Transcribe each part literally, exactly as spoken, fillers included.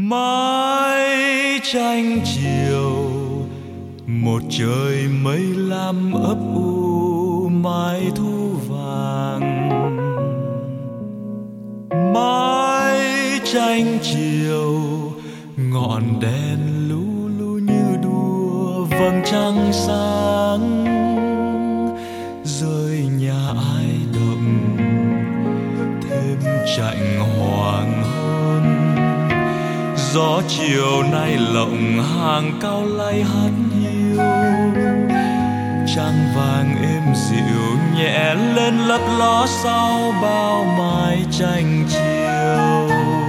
Mái tranh chiều, một trời mây lam ấp u mái thu vàng. Mái tranh chiều, ngọn đèn lu lu như đua vầng trăng sáng. Rơi nhà ai động thêm chạnh hoàng hôn. Gió chiều nay lộng hàng cao lay hát hiu. Trăng vàng êm dịu nhẹ lên lấp ló sau bao mái tranh chiều.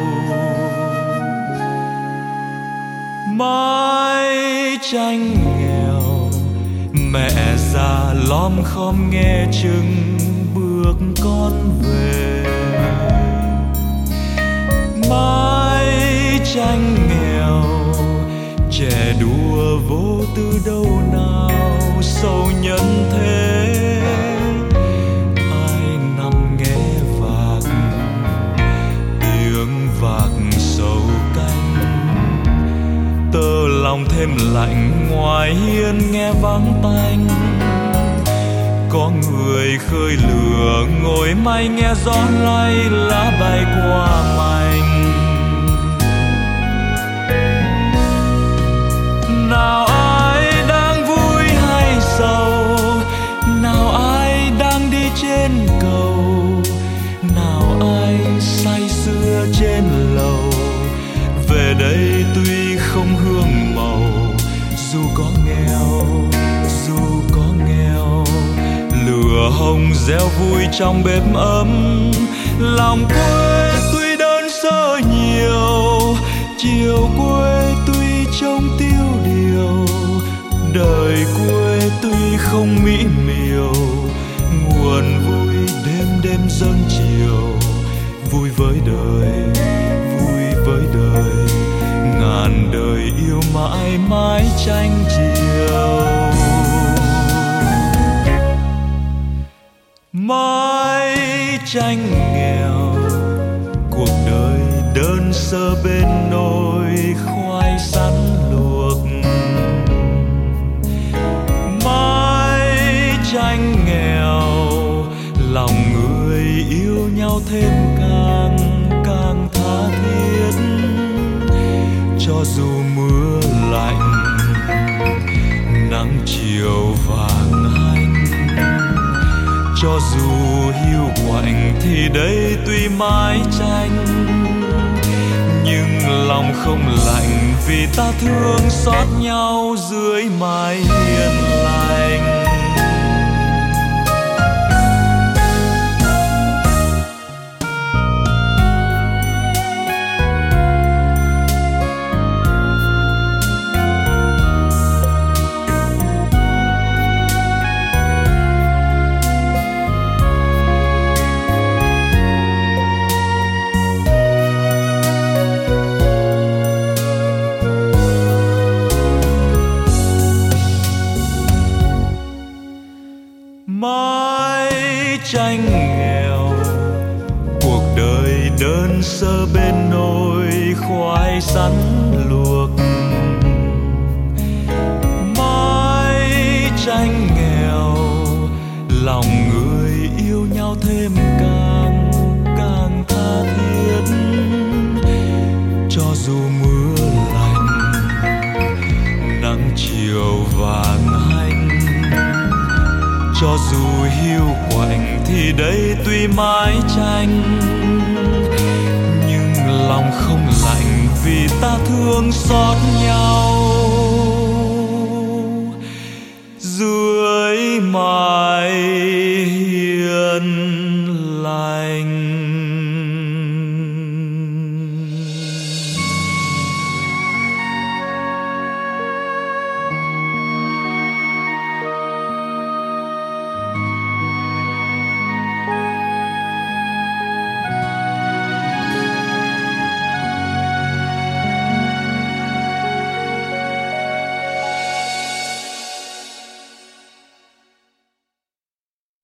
Mái tranh nghèo, mẹ già lom khom nghe chừng bước con về. Mái tranh nghèo, trẻ đùa vô tư đâu nào sầu nhân thế. Ai nằm nghe vạc tiếng vạc sầu canh. Tơ lòng thêm lạnh ngoài hiên nghe vắng tanh. Có người khơi lửa ngồi may nghe gió lay lá bay qua mành. Nào ai đang vui hay sầu, nào ai đang đi trên cầu, nào ai say sưa trên lầu. Về đây tuy không hương màu, dù có nghèo, dù có nghèo. Lửa hồng reo vui trong bếp ấm. Lòng quê tuy đơn sơ nhiều, chiều quê tuy trông tiêu điều. Đời quê tuy không mỹ miều, nguồn vui đêm đêm dâng chiều. Vui với đời, vui với đời, ngàn đời yêu mãi mái tranh chiều. Mái tranh nghèo, cuộc đời đơn sơ bên nồi khoai sắn luộc. Mái tranh nghèo, lòng người yêu nhau thêm càng càng tha thiết. Cho dù mưa lạnh, nắng chiều vàng hanh. Cho dù hiu quạnh thì đây tuy mái tranh, nhưng lòng không lạnh vì ta thương xót nhau dưới mái hiên lành. Mái tranh nghèo, cuộc đời đơn sơ bên nồi khoai sắn luộc. Mái tranh nghèo, lòng người yêu nhau thêm càng càng tha thiết. Cho dù mưa lạnh, nắng chiều vàng hanh. Cho dù hiu quạnh thì đây tuy mái tranh, nhưng lòng không lạnh vì ta thương xót nhau dưới mái